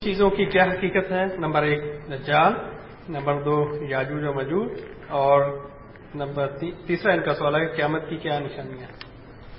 چیزوں کی کیا حقیقت ہے؟ نمبر 1 دجال، نمبر 2 یاجوج و ماجوج، اور نمبر تیسرا ان کا سوال ہے کہ قیامت کی کیا نشانیاں ہیں؟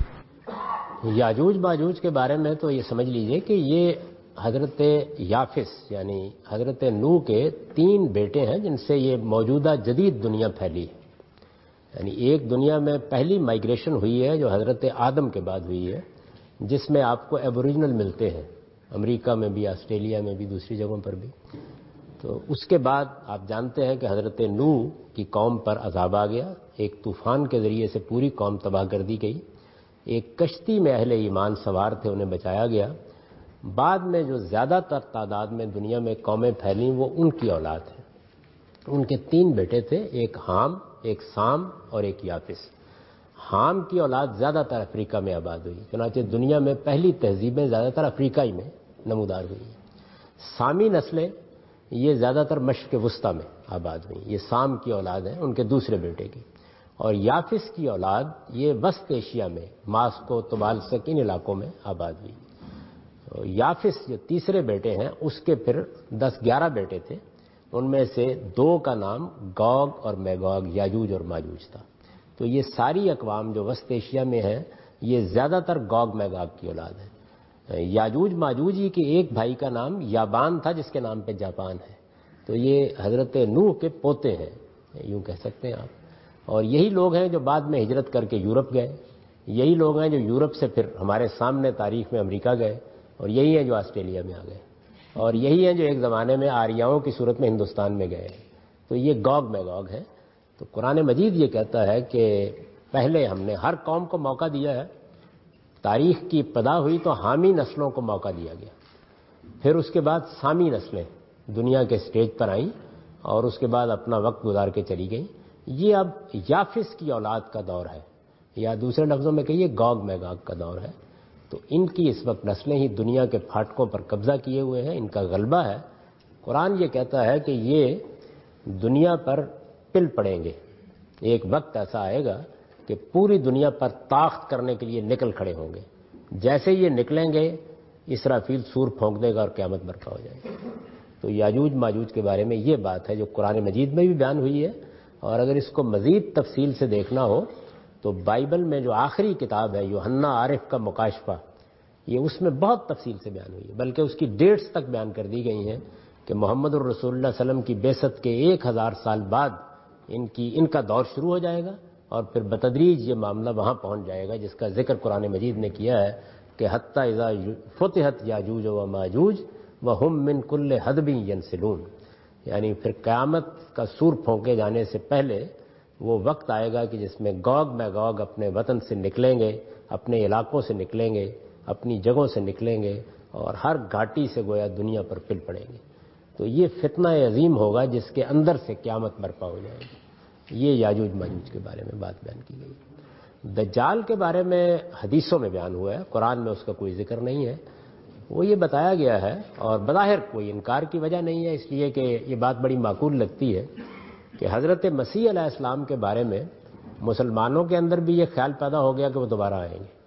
یاجوج ماجوج کے بارے میں تو یہ سمجھ لیجئے کہ یہ حضرت یافس یعنی حضرت نوح کے 3 بیٹے ہیں جن سے یہ موجودہ جدید دنیا پھیلی ہے. یعنی ایک دنیا میں پہلی مائگریشن ہوئی ہے جو حضرت آدم کے بعد ہوئی ہے، جس میں آپ کو ایبوریجنل ملتے ہیں، امریکہ میں بھی، آسٹریلیا میں بھی، دوسری جگہوں پر بھی. تو اس کے بعد آپ جانتے ہیں کہ حضرت نوح کی قوم پر عذاب آ گیا، ایک طوفان کے ذریعے سے پوری قوم تباہ کر دی گئی. ایک کشتی میں اہل ایمان سوار تھے، انہیں بچایا گیا. بعد میں جو زیادہ تر تعداد میں دنیا میں قومیں پھیلیں وہ ان کی اولاد ہیں. ان کے 3 بیٹے تھے، ایک حام، ایک سام اور ایک یافس. حام کی اولاد زیادہ تر افریقہ میں آباد ہوئی، چنانچہ دنیا میں پہلی تہذیبیں زیادہ تر افریقہ ہی میں نمودار ہوئی ہیں. سامی نسلیں یہ زیادہ تر مشرق وسطیٰ میں آباد ہوئی، یہ سام کی اولاد ہیں ان کے دوسرے بیٹے کی. اور یافس کی اولاد یہ وسط ایشیا میں ماسکو، طبالسک، ان علاقوں میں آباد ہوئی. یافس جو تیسرے بیٹے ہیں اس کے پھر 10-11 بیٹے تھے، ان میں سے 2 کا نام گوگ اور میگوگ، یاجوج اور ماجوج تھا. تو یہ ساری اقوام جو وسط ایشیا میں ہیں یہ زیادہ تر گوگ میگوگ کی اولاد ہے. یاجوج ماجوجی کے ایک بھائی کا نام یابان تھا جس کے نام پہ جاپان ہے. تو یہ حضرت نوح کے پوتے ہیں، یوں کہہ سکتے ہیں آپ. اور یہی لوگ ہیں جو بعد میں ہجرت کر کے یورپ گئے، یہی لوگ ہیں جو یورپ سے پھر ہمارے سامنے تاریخ میں امریکہ گئے، اور یہی ہیں جو آسٹریلیا میں آ گئے، اور یہی ہیں جو ایک زمانے میں آریاؤں کی صورت میں ہندوستان میں گئے. تو یہ گوگ میگوگ ہے. تو قرآن مجید یہ کہتا ہے کہ پہلے ہم نے ہر قوم کو موقع دیا ہے. تاریخ کی ابتدا ہوئی تو حامی نسلوں کو موقع دیا گیا، پھر اس کے بعد سامی نسلیں دنیا کے سٹیج پر آئیں اور اس کے بعد اپنا وقت گزار کے چلی گئیں. یہ اب یافس کی اولاد کا دور ہے، یا دوسرے لفظوں میں کہیے گوگ میگوگ کا دور ہے. تو ان کی اس وقت نسلیں ہی دنیا کے پھاٹکوں پر قبضہ کیے ہوئے ہیں، ان کا غلبہ ہے. قرآن یہ کہتا ہے کہ یہ دنیا پر پل پڑیں گے. ایک وقت ایسا آئے گا کہ پوری دنیا پر طاقت کرنے کے لیے نکل کھڑے ہوں گے. جیسے یہ نکلیں گے اسرافیل سور پھونک دے گا اور قیامت برپا ہو جائے گی. تو یاجوج ماجوج کے بارے میں یہ بات ہے جو قرآن مجید میں بھی بیان ہوئی ہے. اور اگر اس کو مزید تفصیل سے دیکھنا ہو تو بائبل میں جو آخری کتاب ہے یوحنا عارف کا مکاشفہ، یہ اس میں بہت تفصیل سے بیان ہوئی ہے، بلکہ اس کی ڈیٹس تک بیان کر دی گئی ہیں کہ محمد الرسول اللہ صلی اللہ علیہ وسلم کی بعثت کے 1000 سال بعد ان کا دور شروع ہو جائے گا، اور پھر بتدریج یہ معاملہ وہاں پہنچ جائے گا جس کا ذکر قرآن مجید نے کیا ہے کہ حتی اذا فتحت یاجوج و ماجوج وہم من کل حدب ینسلون. یعنی پھر قیامت کا سور پھونکے جانے سے پہلے وہ وقت آئے گا کہ جس میں گوگ میگوگ اپنے وطن سے نکلیں گے، اپنے علاقوں سے نکلیں گے، اپنی جگہوں سے نکلیں گے، اور ہر گھاٹی سے گویا دنیا پر پل پڑیں گے. تو یہ فتنہ عظیم ہوگا جس کے اندر سے قیامت برپا ہو جائے گی. یہ یاجوج ماجوج کے بارے میں بات بیان کی گئی. دجال کے بارے میں حدیثوں میں بیان ہوا ہے، قرآن میں اس کا کوئی ذکر نہیں ہے. وہ یہ بتایا گیا ہے، اور بظاہر کوئی انکار کی وجہ نہیں ہے، اس لیے کہ یہ بات بڑی معقول لگتی ہے کہ حضرت مسیح علیہ السلام کے بارے میں مسلمانوں کے اندر بھی یہ خیال پیدا ہو گیا کہ وہ دوبارہ آئیں گے.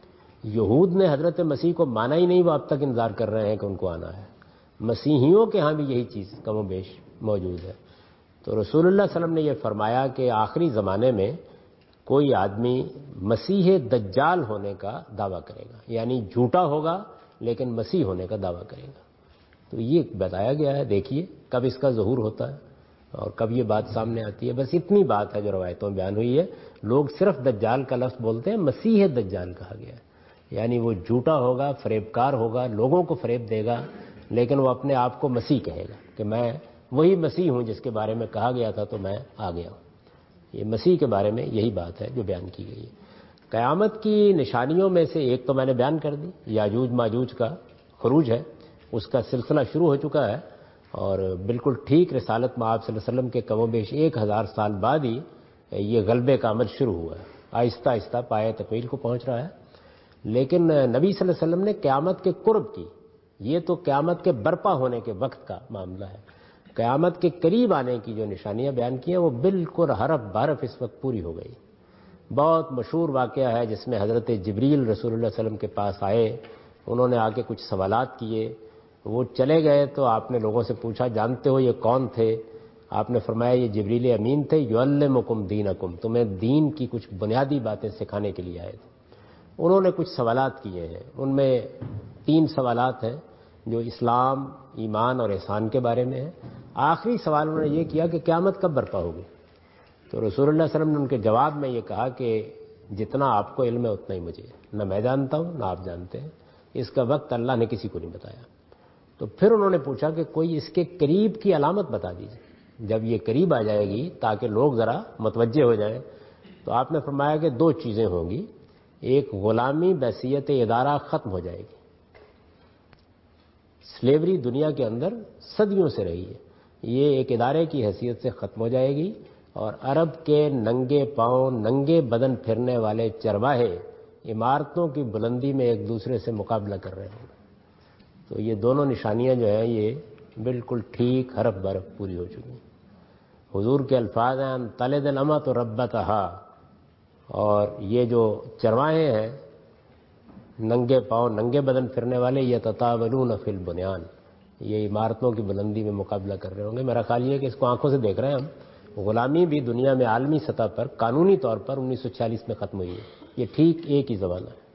یہود نے حضرت مسیح کو مانا ہی نہیں، وہ اب تک انتظار کر رہے ہیں کہ ان کو آنا ہے. مسیحیوں کے ہاں بھی یہی چیز کم و بیش موجود ہے. تو رسول اللہ صلی اللہ علیہ وسلم نے یہ فرمایا کہ آخری زمانے میں کوئی آدمی مسیح دجال ہونے کا دعویٰ کرے گا، یعنی جھوٹا ہوگا لیکن مسیح ہونے کا دعویٰ کرے گا. تو یہ بتایا گیا ہے. دیکھیے کب اس کا ظہور ہوتا ہے اور کب یہ بات سامنے آتی ہے. بس اتنی بات ہے جو روایتوں میں بیان ہوئی ہے. لوگ صرف دجال کا لفظ بولتے ہیں، مسیح دجال کہا گیا ہے. یعنی وہ جھوٹا ہوگا، فریبکار ہوگا، لوگوں کو فریب دے گا، لیکن وہ اپنے آپ کو مسیح کہے گا کہ میں وہی مسیح ہوں جس کے بارے میں کہا گیا تھا تو میں آ گیا ہوں. یہ مسیح کے بارے میں یہی بات ہے جو بیان کی گئی ہے. قیامت کی نشانیوں میں سے ایک تو میں نے بیان کر دی، یاجوج ماجوج کا خروج ہے. اس کا سلسلہ شروع ہو چکا ہے، اور بالکل ٹھیک رسالت میں آپ صلی اللہ علیہ وسلم کے کم و بیش 1000 سال بعد ہی یہ غلبے کا عمل شروع ہوا ہے. آہستہ آہستہ پایہ تکمیل کو پہنچ رہا ہے. لیکن نبی صلی اللہ علیہ وسلم نے قیامت کے قرب کی، یہ تو قیامت کے برپا ہونے کے وقت کا معاملہ ہے. قیامت کے قریب آنے کی جو نشانیاں بیان کی ہیں وہ بالکل حرف بحرف اس وقت پوری ہو گئی. بہت مشہور واقعہ ہے جس میں حضرت جبریل رسول اللہ صلی اللہ علیہ وسلم کے پاس آئے، انہوں نے آ کے کچھ سوالات کیے. تو وہ چلے گئے تو آپ نے لوگوں سے پوچھا جانتے ہو یہ کون تھے؟ آپ نے فرمایا یہ جبریل امین تھے، یعلمکم دینکم، تمہیں دین کی کچھ بنیادی باتیں سکھانے کے لیے آئے تھے۔ انہوں نے کچھ سوالات کیے ہیں، ان میں 3 سوالات ہیں جو اسلام، ایمان اور احسان کے بارے میں ہیں۔ آخری سوال انہوں نے یہ کیا کہ قیامت کب برپا ہوگی؟ تو رسول اللہ صلی اللہ علیہ وسلم نے ان کے جواب میں یہ کہا کہ جتنا آپ کو علم ہے اتنا ہی مجھے، نہ میں جانتا ہوں نہ آپ جانتے ہیں، اس کا وقت اللہ نے کسی کو نہیں بتایا۔ تو پھر انہوں نے پوچھا کہ کوئی اس کے قریب کی علامت بتا دیجیے، جب یہ قریب آ جائے گی تاکہ لوگ ذرا متوجہ ہو جائیں۔ تو آپ نے فرمایا کہ 2 چیزیں ہوں گی، ایک غلامی بحیثیت ادارہ ختم ہو جائے گی، سلیوری دنیا کے اندر صدیوں سے رہی ہے، یہ ایک ادارے کی حیثیت سے ختم ہو جائے گی، اور عرب کے ننگے پاؤں ننگے بدن پھرنے والے چرواہے عمارتوں کی بلندی میں ایک دوسرے سے مقابلہ کر رہے ہوں گے۔ تو یہ دونوں نشانیاں جو ہیں یہ بالکل ٹھیک حرف برف پوری ہو چکی ہیں۔ حضور کے الفاظ ہیں تلد الامۃ ربتہا، اور یہ جو چرواہے ہیں ننگے پاؤں ننگے بدن پھرنے والے، یتطاولون فی البنیان، یہ عمارتوں کی بلندی میں مقابلہ کر رہے ہوں گے۔ میرا خیال یہ ہے کہ اس کو آنکھوں سے دیکھ رہے ہیں ہم، غلامی بھی دنیا میں عالمی سطح پر قانونی طور پر 1946 میں ختم ہوئی ہے، یہ ٹھیک ایک ہی زمانہ ہے۔